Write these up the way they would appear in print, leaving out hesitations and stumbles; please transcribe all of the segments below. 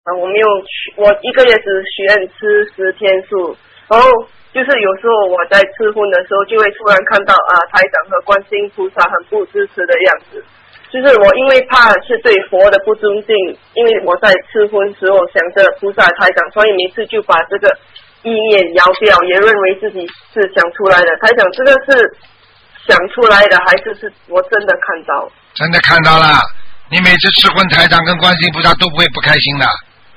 我没有我1个月只许愿吃10天素，然后就是有时候我在吃荤的时候，就会突然看到台长和观世音菩萨很不支持的样子。就是我因为怕是对佛的不尊敬，因为我在吃荤时候想着菩萨台长，所以每次就把这个意念摇掉，也认为自己是想出来的。台长，这个是想出来的，还是我真的看到？ 真的看到了，你每次吃荤，台长跟观世音菩萨都不会不开心的。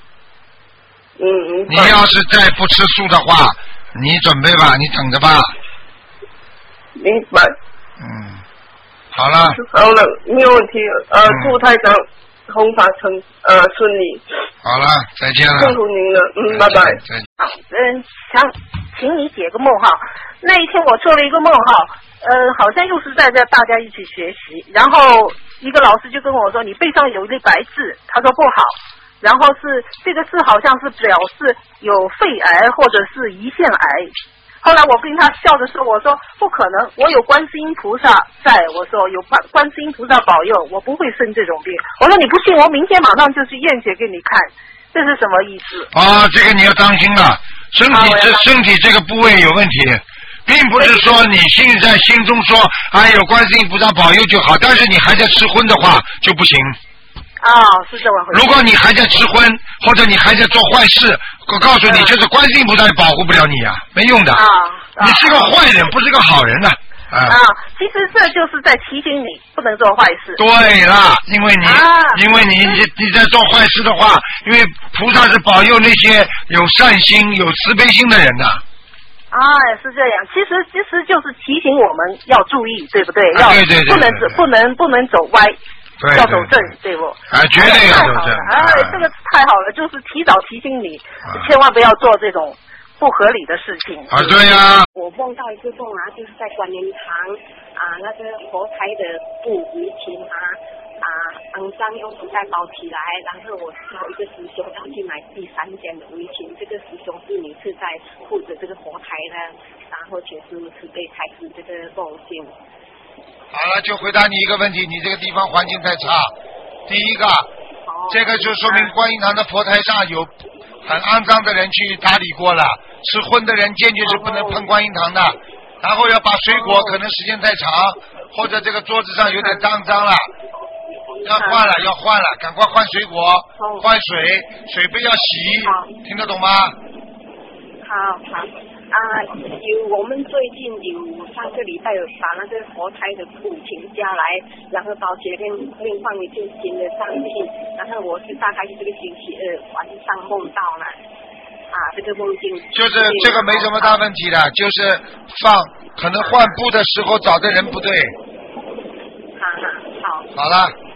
你要是再不吃素的话，你准备吧，你等着吧。 明白。 好了。 好了，没有问题。祝台长弘法顺利。 好了，再见了。 辛苦您了，拜拜。 再见。 想请你解个梦哈。那一天我做了一个梦哈，好像又是在这大家一起学习，然后一个老师就跟我说，你背上有一粒白字，他说不好。然后是这个字好像是表示有肺癌或者是胰腺癌。后来我跟他笑着说，我说不可能，我有观世音菩萨在，我说有观世音菩萨保佑，我不会生这种病。我说你不信，我明天马上就去验血给你看，这是什么意思？ 这个你要当心了，身体这个部位有问题，并不是说你现在心中说有观世音菩萨保佑就好，但是你还在吃荤的话就不行。 是这么回事。 如果你还在吃荤，或者你还在做坏事，我告诉你，就是观世音菩萨也保护不了你啊，没用的。你是个坏人，不是个好人呐。 其实这就是在提醒你不能做坏事。 对了，因为你在做坏事的话，因为菩萨是保佑那些有善心、有慈悲心的人的。 是这样。其实就是提醒我们要注意，对不对？ 对， 不能走歪。 对要走正，对不？ 绝对要走正。 这个太好了，就是提早提醒你，千万不要做这种不合理的事情。 对呀。 我梦到一个梦就是在观音堂那个佛台的布围裙肮脏用布袋包起来，然后我叫一个师兄要去买第3件的围裙，这个师兄是每次在护着这个佛台的，然后请师父慈悲开始这个梦境。 好了，就回答你一个问题，你这个地方环境太差。第一个，这个就说明观音堂的佛台上有很肮脏的人去打理过了，吃荤的人坚决是不能碰观音堂的。然后要把水果可能时间太长，或者这个桌子上有点脏了，要换了，赶快换水果，换水杯要洗，听得懂吗？ 好。我们最近有上个礼拜有把那个佛台的布请下来，然后到前面另放一件新的上去，然后我是大概是这个星期2晚上梦到了这个梦境。 就是这个没什么大问题的，就是可能换布的时候找的人不对。 好。 好了。